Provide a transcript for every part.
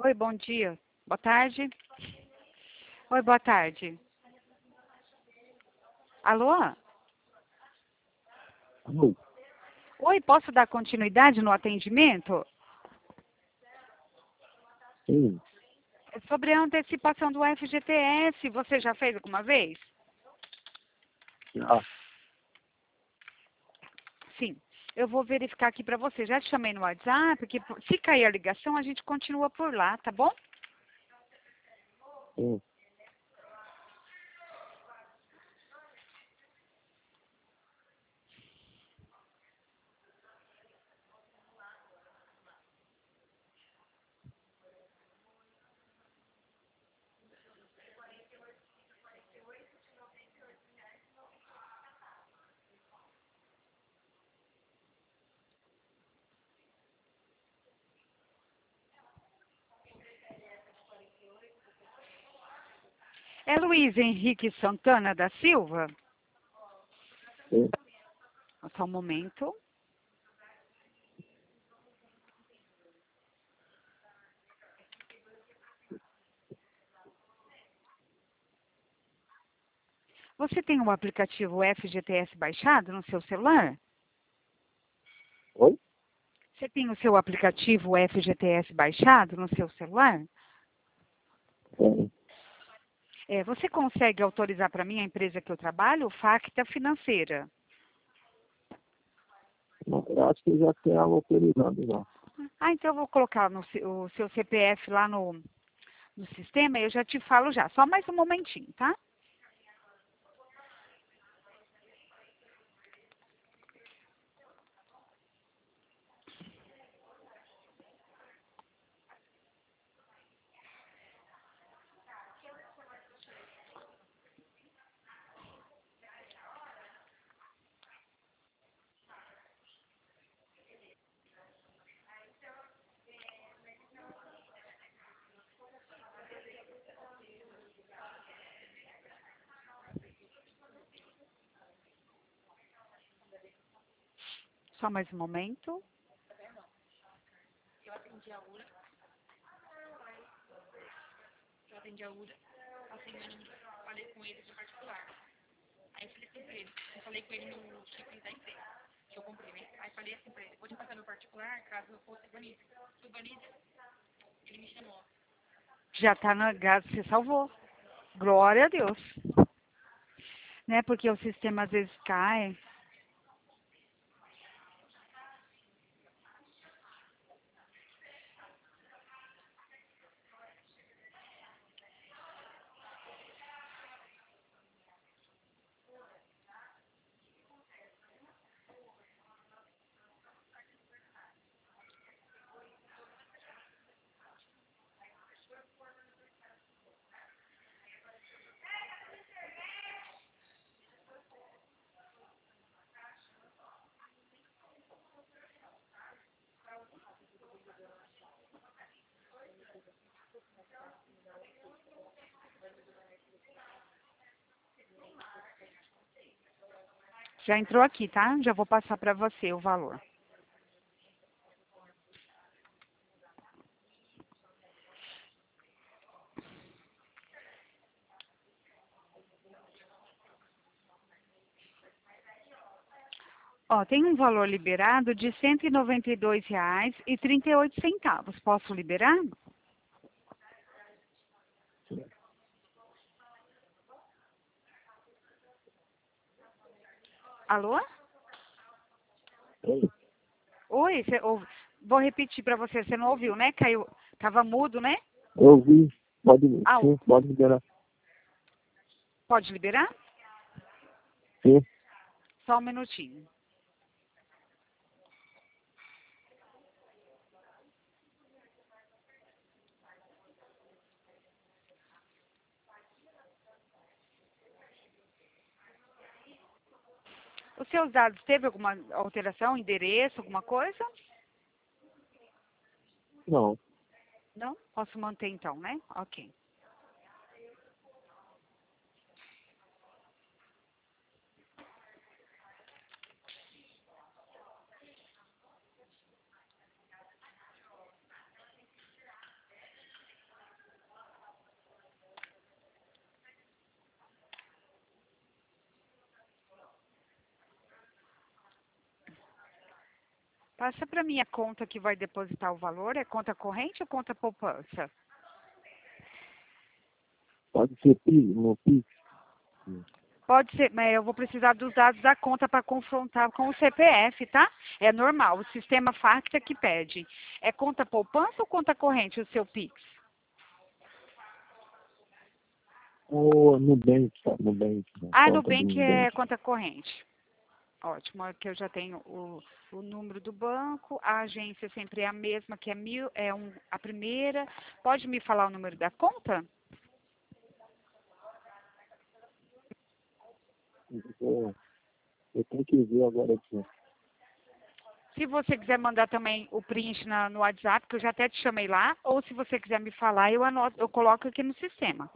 Oi, bom dia. Boa tarde. Oi, boa tarde. Alô? Alô? Oi, posso dar continuidade no atendimento? Sim. É sobre a antecipação do FGTS. Você já fez alguma vez? Já. Sim. Eu vou verificar aqui para você. Já te chamei no WhatsApp, porque se cair a ligação, a gente continua por lá, tá bom? Sim. É Luiz Henrique Santana da Silva? Sim. Só um momento. Você tem o aplicativo FGTS baixado no seu celular? Oi? Você tem o seu aplicativo FGTS baixado no seu celular? Sim. Você consegue autorizar para mim a empresa que eu trabalho, Facta Financeira? Não, eu acho que já tem algo autorizado já. Ah, então eu vou colocar o seu CPF lá no sistema e eu já te falo já. Só mais um momentinho, tá? Só mais um momento. Eu atendi a URA, falei com ele de particular. Aí eu falei assim pra ele, eu falei com ele no chip da empresa, que eu comprei, né? Aí falei assim pra ele, vou te passar no particular, caso eu fosse banido. Se eu banido, ele me chamou. Já tá na gás, você salvou. Glória a Deus. Né? Porque o sistema às vezes cai. Já entrou aqui, tá? Já vou passar para você o valor. Ó, tem um valor liberado de R$ 192,38. Posso liberar? Sim. Alô? Oi? Oi, vou repetir para você. Você não ouviu, né? Caiu, tava mudo, né? Eu ouvi. Pode, Ah, sim, pode liberar. pode liberar? Sim. Só um minutinho. Os seus dados, teve alguma alteração, endereço, alguma coisa? Não. Não? Posso manter então, né? Ok. Passa para mim a conta que vai depositar o valor. É conta corrente ou conta poupança? Pode ser no Pix. Pode ser, mas eu vou precisar dos dados da conta para confrontar com o CPF, tá? É normal, o sistema Facta que pede. É conta poupança ou conta corrente o seu Pix? Ou Nubank, tá? Nubank. Ah, Conta do Nubank é Nubank. conta corrente. Ótimo, aqui eu já tenho o número do banco, a agência sempre é a mesma, que é a primeira. Pode me falar o número da conta? Eu tenho que ver agora aqui. Se você quiser mandar também o print no WhatsApp, que eu já até te chamei lá, ou se você quiser me falar, eu anoto, eu coloco aqui no sistema.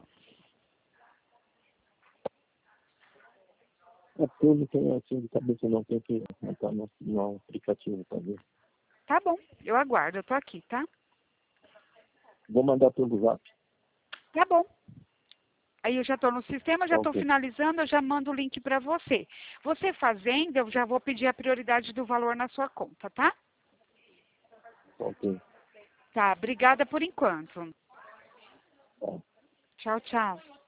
É porque eu não tenho assim de cabeça, não. Tem que entrar no aplicativo para ver. Tá bom, eu aguardo, eu tô aqui, tá? Vou mandar pelo Zap. Tá bom. Aí eu já estou no sistema, já estou Ok. finalizando, eu já mando o link para você. Você fazendo, eu já vou pedir a prioridade do valor na sua conta, tá? Ok. Tá, obrigada por enquanto. Tá. Tchau, tchau.